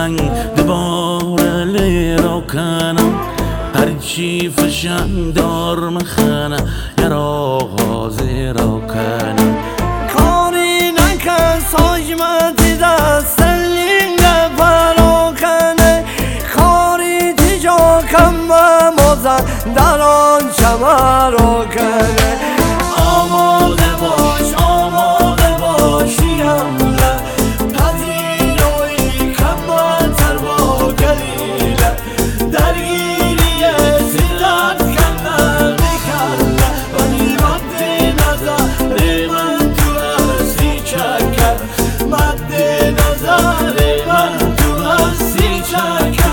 جنگ دوباره لیرا کنم هرچی فشن دار مخنه yer آغازی را کنم کاری نکن ساجمتی دستلینگه پراکنه کاری تیجا کم موزن در آن چمه را کنه آماده باشیم پذیرایی کمتر با گلیله درگیری زیرت کنه میکنه ولی مد نظر من تو هستی چکر مد نظر من تو هستی چکر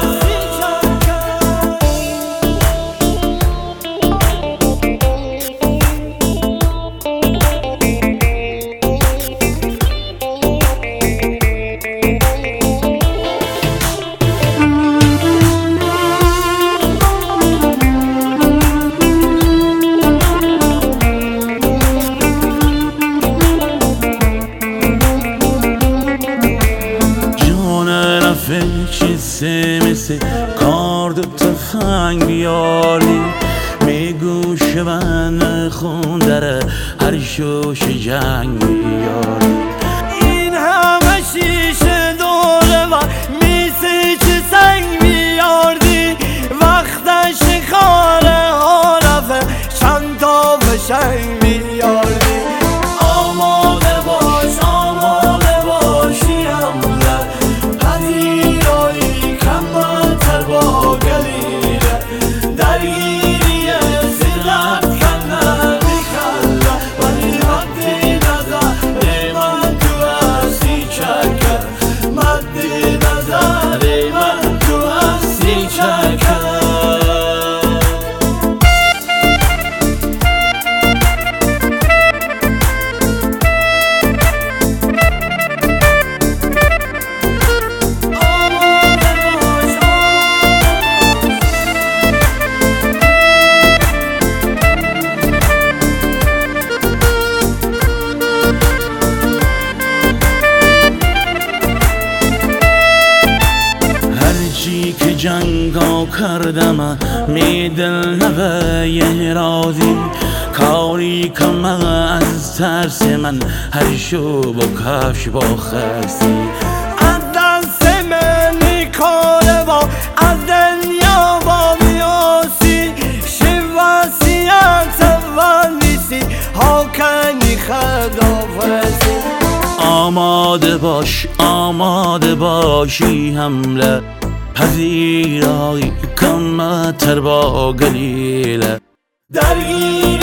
فکر سمسه کار دو تفنگ بیاری میگو شون خون داره هر شوش جنگ بیاری این همه شیشه دوره و میسی چه سنگ بیاردی وقت شکاره ها رفه چند تا فشنگ بیاردی آماده باشیم پذیرایی کمتر با گلیله درگیری زیرت کنه میکنه ولی مد نظر من تو هستی چکر مد نظر من تو هستی چکر هرچی که جنگا کردم میدل نوه رازی کاری کم از ترس من هر شو با کفش با خستی از دست منی کاره با از دنیا با میاسی شواسیت اول نیستی هاکنی خدافزی آماده باشی حمله پذیرایی کمتر با گلیله درگیر